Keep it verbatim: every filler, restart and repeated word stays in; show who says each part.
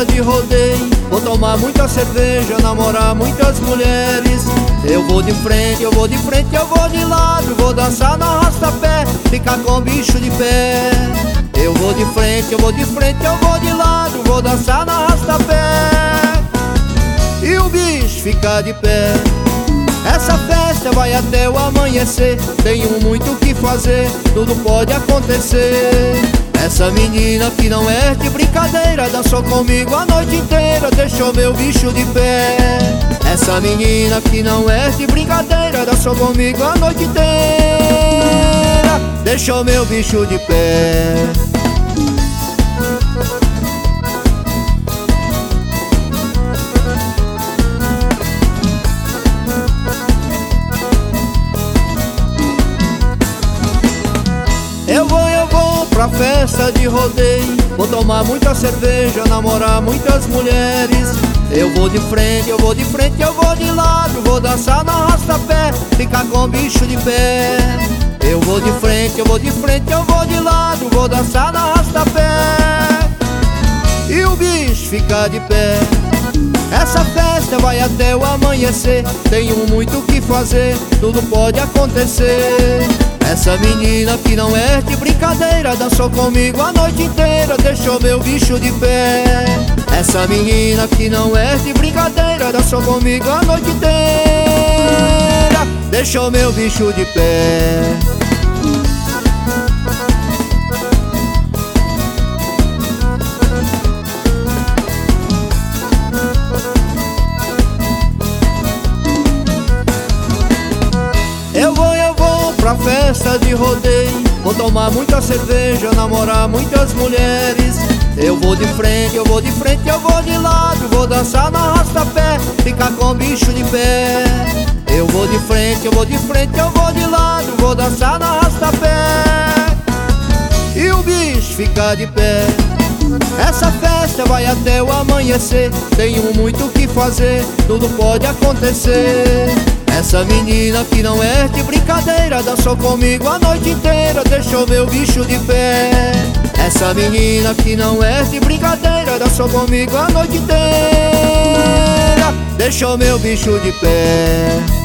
Speaker 1: festa de rodeio, vou tomar muita cerveja, namorar muitas mulheres. Eu vou de frente, eu vou de frente, eu vou de lado, vou dançar no arrasta-pé, ficar com o bicho de pé. Eu vou de frente, eu vou de frente, eu vou de lado, vou dançar no arrasta-pé e o bicho ficar de pé. Essa festa vai até o amanhecer, tenho muito o que fazer, tudo pode acontecer. Essa menina que não é de brincadeira, dançou comigo a noite inteira, deixou meu bicho de pé. Essa menina que não é de brincadeira, dançou comigo a noite inteira, deixou meu bicho de pé. Eu vou, eu vou pra festa de rodeio, vou tomar muita cerveja, namorar muitas mulheres. Eu vou de frente, eu vou de frente, eu vou de lado, vou dançar no arrasta-pé, ficar com o bicho de pé. Eu vou de frente, eu vou de frente, eu vou de lado, vou dançar no arrasta-pé e o bicho ficar de pé. Essa festa vai até o amanhecer, tenho muito o que fazer, tudo pode acontecer. Essa menina que não é de brincadeira, dançou comigo a noite inteira, deixou meu bicho de pé. Essa menina que não é de brincadeira, dançou comigo a noite inteira, deixou meu bicho de pé. Eu vou, eu vou pra festa de rodeio, vou tomar muita cerveja, namorar muitas mulheres. Eu vou de frente, eu vou de frente, eu vou de lado, vou dançar no arrasta-pé, ficar com o bicho de pé. Eu vou de frente, eu vou de frente, eu vou de lado, vou dançar no arrasta-pé e o bicho ficar de pé. Essa festa vai até o amanhecer, tenho muito o que fazer, tudo pode acontecer. Essa menina que não é de brincadeira, dançou comigo a noite inteira, deixou meu bicho de pé. Essa menina que não é de brincadeira, dançou comigo a noite inteira, deixou meu bicho de pé.